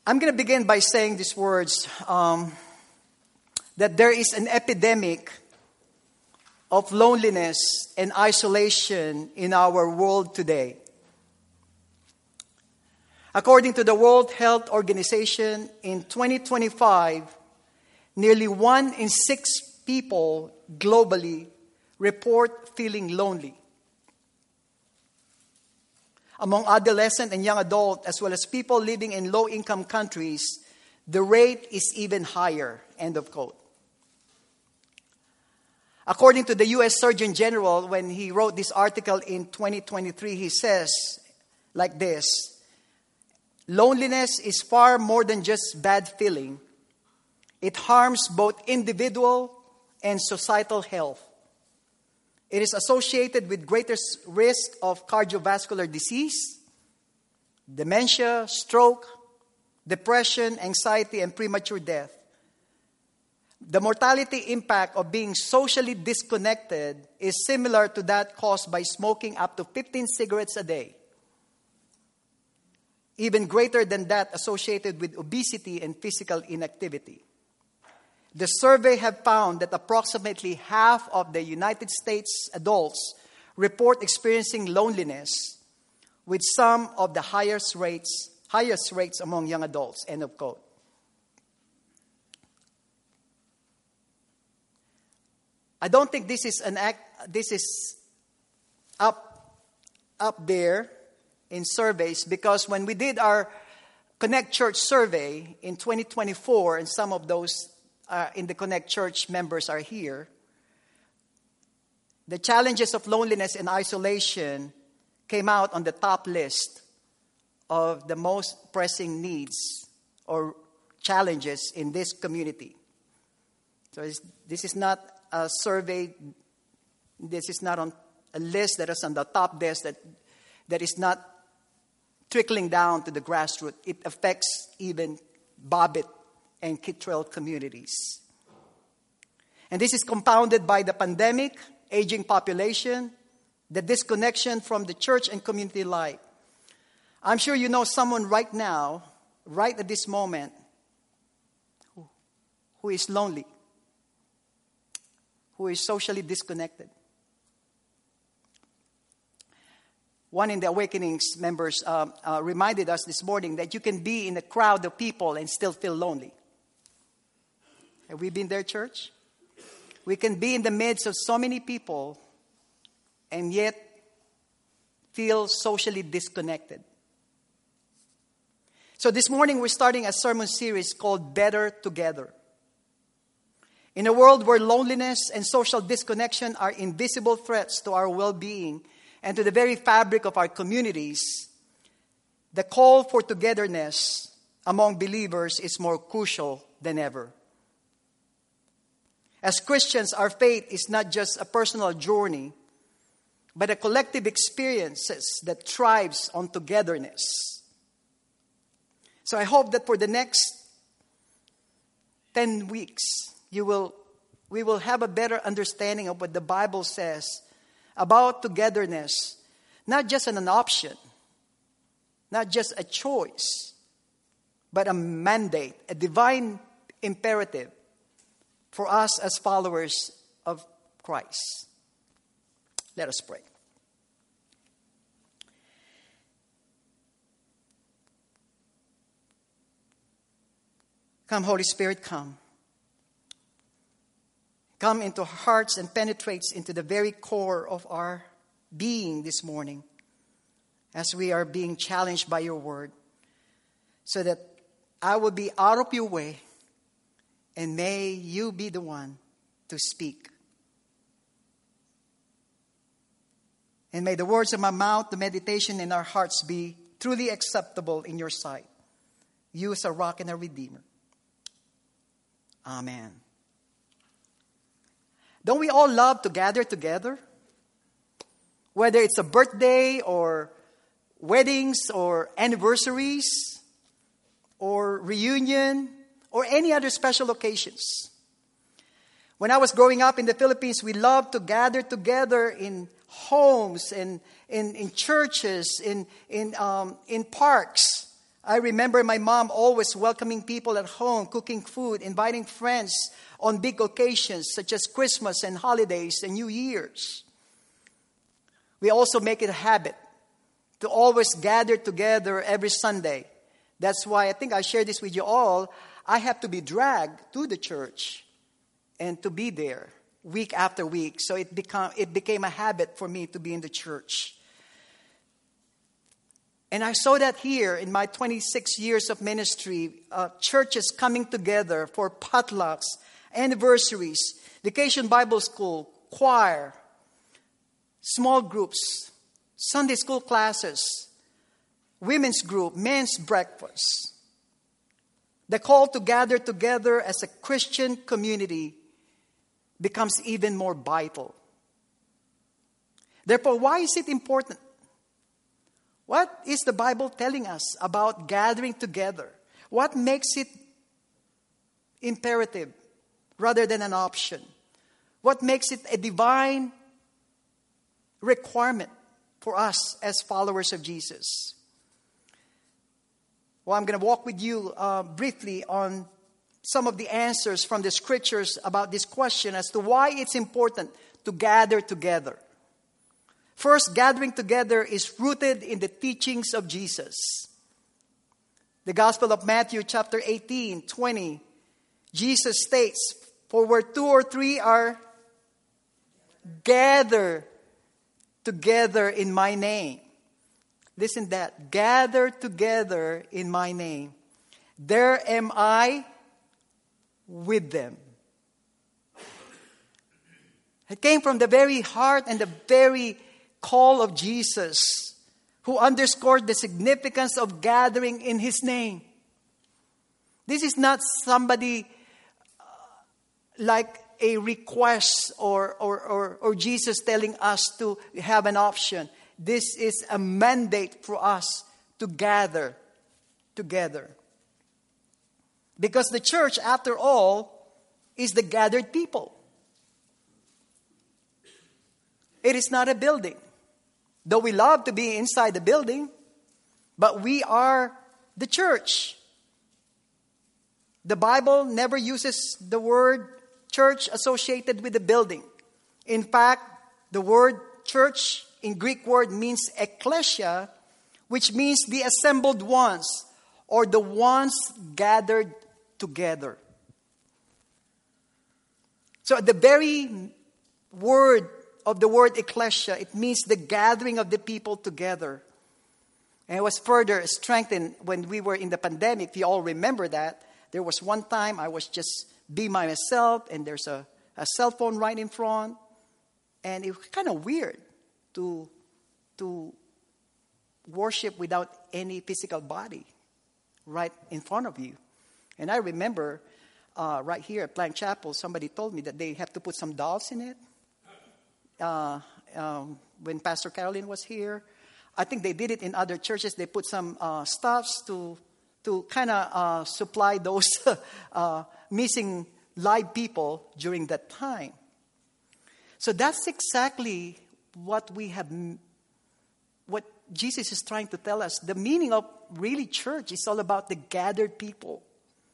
I'm going to begin by saying these words, that there is an epidemic of loneliness and isolation in our world today. According to the World Health Organization, in 2025, nearly 1 in 6 people globally report feeling lonely. Among adolescent and young adults, as well as people living in low-income countries, the rate is even higher. End of quote. According to the U.S. Surgeon General, when he wrote this article in 2023, he says like this: loneliness is far more than just bad feeling. It harms both individual and societal health. It is associated with greater risk of cardiovascular disease, dementia, stroke, depression, anxiety, and premature death. The mortality impact of being socially disconnected is similar to that caused by smoking up to 15 cigarettes a day. Even greater than that associated with obesity and physical inactivity. The survey have found that approximately half of the United States adults report experiencing loneliness, with some of the highest rates among young adults. End of quote. I don't think this is up there in surveys, because when we did our Connect Church survey in 2024, and some of those in the Connect Church members are here, the challenges of loneliness and isolation came out on the top list of the most pressing needs or challenges in this community. So this is not a survey, this is not on a list that is on the top desk that is not trickling down to the grassroots. It affects even Bobbitt and Kittrell communities. And this is compounded by the pandemic, aging population, the disconnection from the church and community life. I'm sure you know someone right now, right at this moment, who is lonely, who is socially disconnected. One in the Awakenings members reminded us this morning that you can be in a crowd of people and still feel lonely. Have we been there, church? We can be in the midst of so many people and yet feel socially disconnected. So this morning we're starting a sermon series called Better Together. In a world where loneliness and social disconnection are invisible threats to our well-being and to the very fabric of our communities, the call for togetherness among believers is more crucial than ever. As Christians, our faith is not just a personal journey, but a collective experience that thrives on togetherness. So I hope that for the next 10 weeks, we will have a better understanding of what the Bible says about togetherness, not just an option, not just a choice, but a mandate, a divine imperative for us as followers of Christ. Let us pray. Come, Holy Spirit, come. Come into our hearts and penetrates into the very core of our being this morning as we are being challenged by your word, so that I will be out of your way and may you be the one to speak. And may the words of my mouth, the meditation in our hearts be truly acceptable in your sight. You as a rock and a redeemer. Amen. Don't we all love to gather together? Whether it's a birthday or weddings or anniversaries or reunion or any other special occasions. When I was growing up in the Philippines, we loved to gather together in homes and in churches, in parks, I remember my mom always welcoming people at home, cooking food, inviting friends on big occasions such as Christmas and holidays and New Year's. We also make it a habit to always gather together every Sunday. That's why I think I share this with you all. I have to be dragged to the church and to be there week after week. So it became a habit for me to be in the church. And I saw that here in my 26 years of ministry, churches coming together for potlucks, anniversaries, vacation Bible school, choir, small groups, Sunday school classes, women's group, men's breakfast. The call to gather together as a Christian community becomes even more vital. Therefore, why is it important? What is the Bible telling us about gathering together? What makes it imperative rather than an option? What makes it a divine requirement for us as followers of Jesus? Well, I'm going to walk with you briefly on some of the answers from the scriptures about this question as to why it's important to gather together. First, gathering together is rooted in the teachings of Jesus. The Gospel of Matthew chapter 18:20, Jesus states, "For where 2 or 3 are gathered together in my name." Listen to that. Gather together in my name. There am I with them. It came from the very heart and the very call of Jesus, who underscored the significance of gathering in His name. This is not somebody like a request or Jesus telling us to have an option. This is a mandate for us to gather together. Because the church, after all, is the gathered people. It is not a building. Though we love to be inside the building, but we are the church. The Bible never uses the word church associated with the building. In fact, the word church in Greek word means ekklesia, which means the assembled ones or the ones gathered together. So the very word of the word ekklesia, it means the gathering of the people together. And it was further strengthened when we were in the pandemic. If you all remember that, there was one time I was just be myself and there's a cell phone right in front. And it was kind of weird to worship without any physical body right in front of you. And I remember right here at Plank Chapel, somebody told me that they have to put some dolls in it. When Pastor Caroline was here, I think they did it in other churches. They put some stuffs to kind of supply those missing live people during that time. So that's exactly what Jesus is trying to tell us. The meaning of really church is all about the gathered people.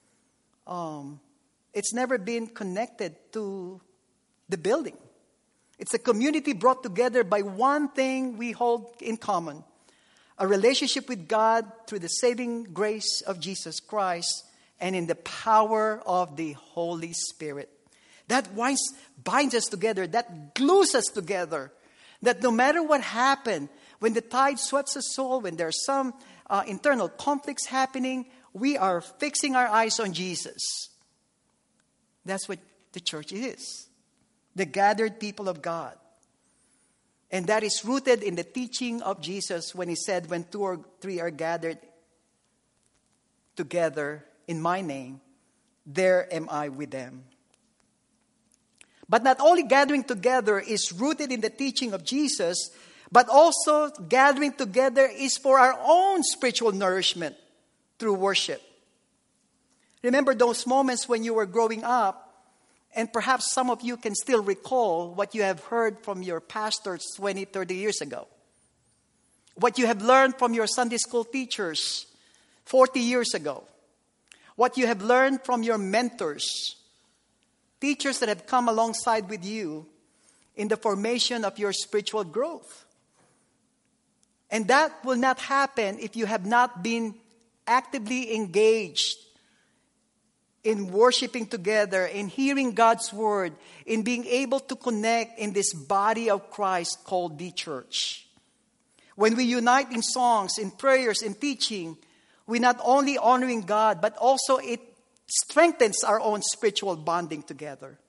It's never been connected to the building. It's a community brought together by one thing we hold in common: a relationship with God through the saving grace of Jesus Christ and in the power of the Holy Spirit. That binds us together, that glues us together, that no matter what happened, when the tide sweeps us all, when there's some internal conflicts happening, we are fixing our eyes on Jesus. That's what the church is. The gathered people of God. And that is rooted in the teaching of Jesus when He said, when 2 or 3 are gathered together in my name, there am I with them. But not only gathering together is rooted in the teaching of Jesus, but also gathering together is for our own spiritual nourishment through worship. Remember those moments when you were growing up, and perhaps some of you can still recall what you have heard from your pastors 20, 30 years ago. What you have learned from your Sunday school teachers 40 years ago, what you have learned from your mentors, teachers that have come alongside with you in the formation of your spiritual growth. And that will not happen if you have not been actively engaged in worshiping together, in hearing God's word, in being able to connect in this body of Christ called the church. When we unite in songs, in prayers, in teaching, we not only honoring God, but also it strengthens our own spiritual bonding together.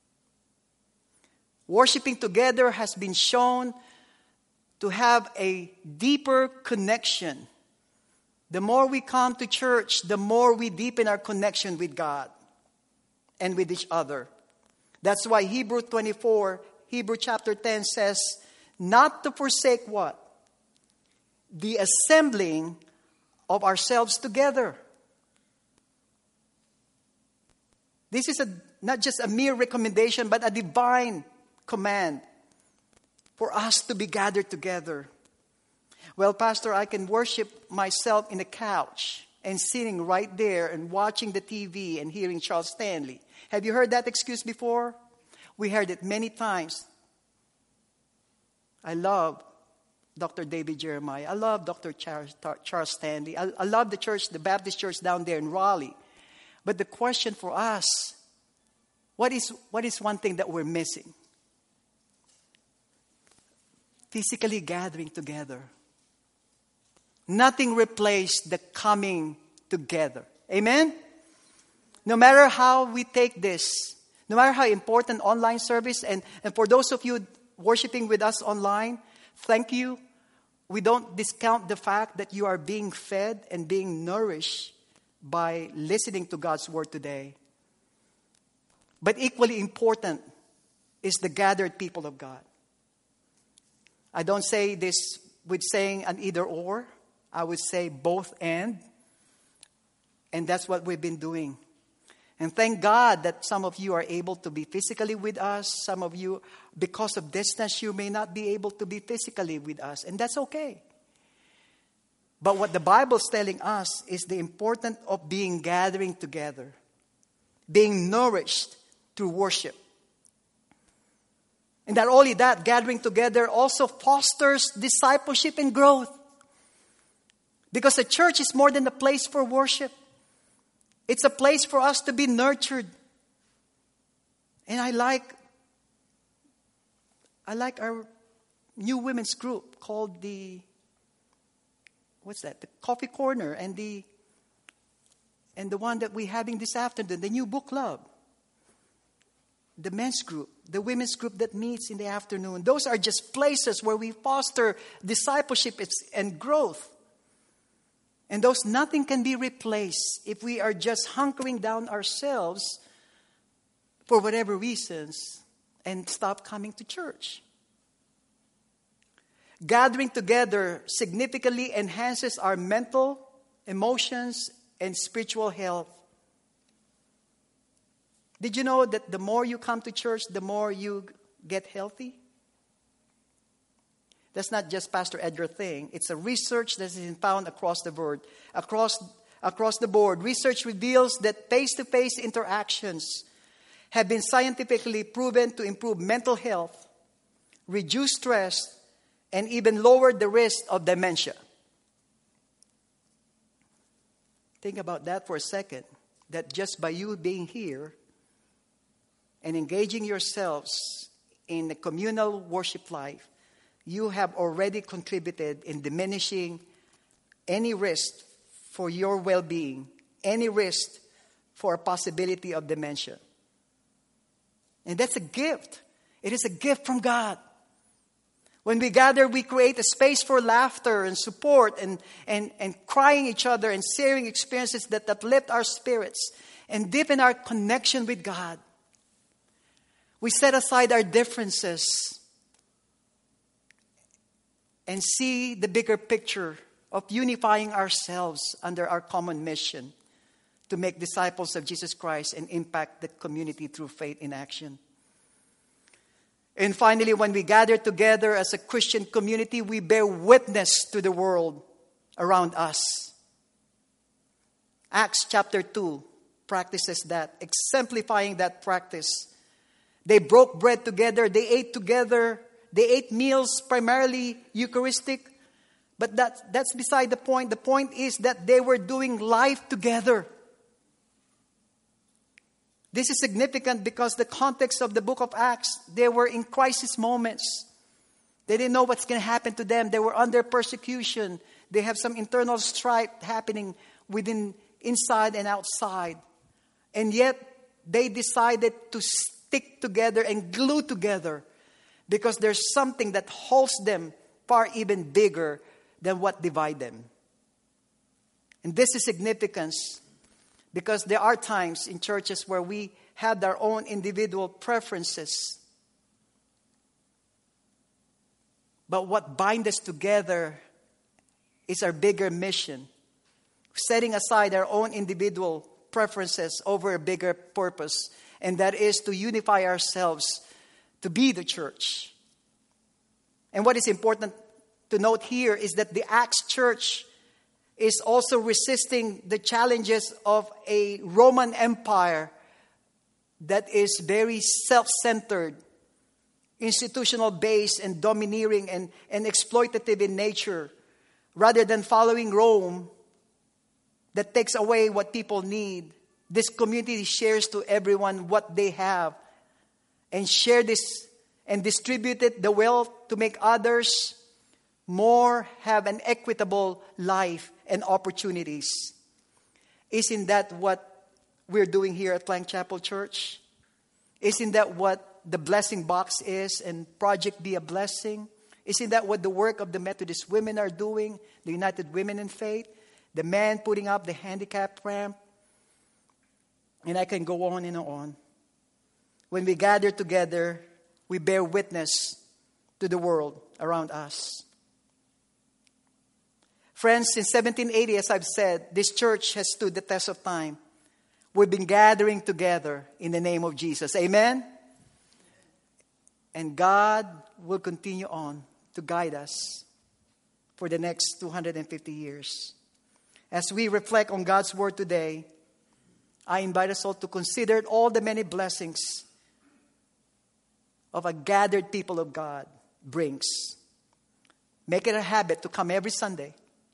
Worshiping together has been shown to have a deeper connection. The more we come to church, the more we deepen our connection with God and with each other. That's why Hebrew chapter 10 says, not to forsake what? The assembling of ourselves together. This is not just a mere recommendation, but a divine command for us to be gathered together. Well, Pastor, I can worship myself in the couch and sitting right there and watching the TV and hearing Charles Stanley. Have you heard that excuse before? We heard it many times. I love Dr. David Jeremiah. I love Dr. Charles Stanley. I love the church, the Baptist church down there in Raleigh. But the question for us, what is one thing that we're missing? Physically gathering together. Nothing replaced the coming together. Amen? No matter how we take this, no matter how important online service, and for those of you worshiping with us online, thank you. We don't discount the fact that you are being fed and being nourished by listening to God's word today. But equally important is the gathered people of God. I don't say this with saying an either or. I would say both and. And that's what we've been doing. And thank God that some of you are able to be physically with us. Some of you, because of distance, you may not be able to be physically with us. And that's okay. But what the Bible's telling us is the importance of being gathering together. Being nourished through worship. And not only that, gathering together also fosters discipleship and growth. Because the church is more than a place for worship. It's a place for us to be nurtured. And I like our new women's group called the Coffee Corner, and the one that we're having this afternoon, the new book club. The men's group, the women's group that meets in the afternoon. Those are just places where we foster discipleship and growth. And those nothing can be replaced if we are just hunkering down ourselves for whatever reasons and stop coming to church. Gathering together significantly enhances our mental, emotions, and spiritual health. Did you know that the more you come to church, the more you get healthy? That's not just Pastor Edgar thing. It's a research that is found across the board. Across the board, research reveals that face-to-face interactions have been scientifically proven to improve mental health, reduce stress, and even lower the risk of dementia. Think about that for a second. That just by you being here and engaging yourselves in the communal worship life, you have already contributed in diminishing any risk for your well-being, any risk for a possibility of dementia. And that's a gift. It is a gift from God. When we gather, we create a space for laughter and support and crying each other and sharing experiences that uplift our spirits and deepen our connection with God. We set aside our differences and see the bigger picture of unifying ourselves under our common mission to make disciples of Jesus Christ and impact the community through faith in action. And finally, when we gather together as a Christian community, we bear witness to the world around us. Acts chapter 2 practices that, exemplifying that practice. They broke bread together. They ate together. They ate meals primarily Eucharistic. But that's beside the point. The point is that they were doing life together. This is significant because the context of the book of Acts, they were in crisis moments. They didn't know what's going to happen to them. They were under persecution. They have some internal strife happening inside and outside. And yet, they decided to stick together and glue together because there's something that holds them far even bigger than what divides them. And this is significance because there are times in churches where we have our own individual preferences. But what binds us together is our bigger mission, setting aside our own individual preferences over a bigger purpose, and that is to unify ourselves to be the church. And what is important to note here is that the Acts church is also resisting the challenges of a Roman Empire that is very self-centered, institutional based and domineering and exploitative in nature, rather than following Rome that takes away what people need. This community shares to everyone what they have and share this and distribute it, the wealth, to make others more have an equitable life and opportunities. Isn't that what we're doing here at Plank Chapel Church? Isn't that what the blessing box is and Project Be a Blessing? Isn't that what the work of the Methodist women are doing? The United Women in Faith? The man putting up the handicap ramp? And I can go on and on. When we gather together, we bear witness to the world around us. Friends, since 1780, as I've said, this church has stood the test of time. We've been gathering together in the name of Jesus. Amen? And God will continue on to guide us for the next 250 years. As we reflect on God's word today, I invite us all to consider all the many blessings of a gathered people of God brings. Make it a habit to come every Sunday.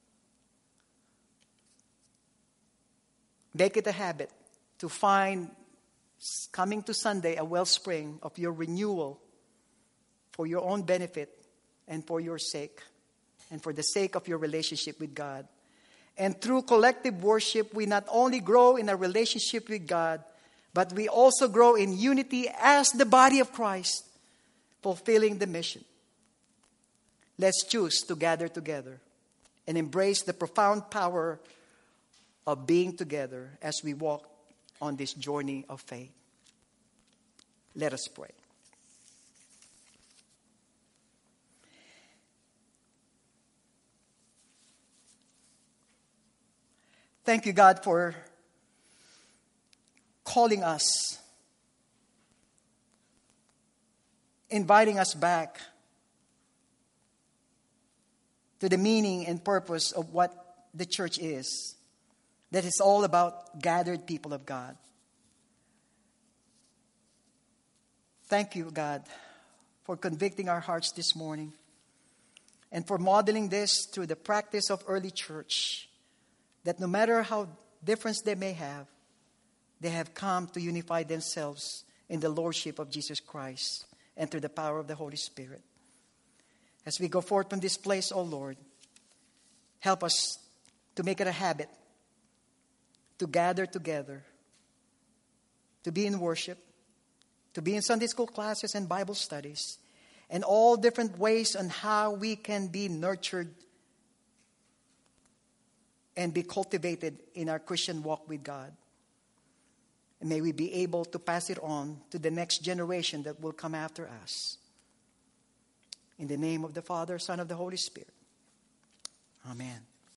Make it a habit to find coming to Sunday a wellspring of your renewal for your own benefit and for your sake and for the sake of your relationship with God. And through collective worship, we not only grow in a relationship with God, but we also grow in unity as the body of Christ, fulfilling the mission. Let's choose to gather together and embrace the profound power of being together as we walk on this journey of faith. Let us pray. Thank you, God, for calling us, inviting us back to the meaning and purpose of what the church is. That is all about gathered people of God. Thank you, God, for convicting our hearts this morning and for modeling this through the practice of early church, that no matter how different they have come to unify themselves in the Lordship of Jesus Christ and through the power of the Holy Spirit. As we go forth from this place, O Lord, help us to make it a habit to gather together, to be in worship, to be in Sunday school classes and Bible studies, and all different ways on how we can be nurtured and be cultivated in our Christian walk with God. And may we be able to pass it on to the next generation that will come after us. In the name of the Father, Son, of the Holy Spirit. Amen.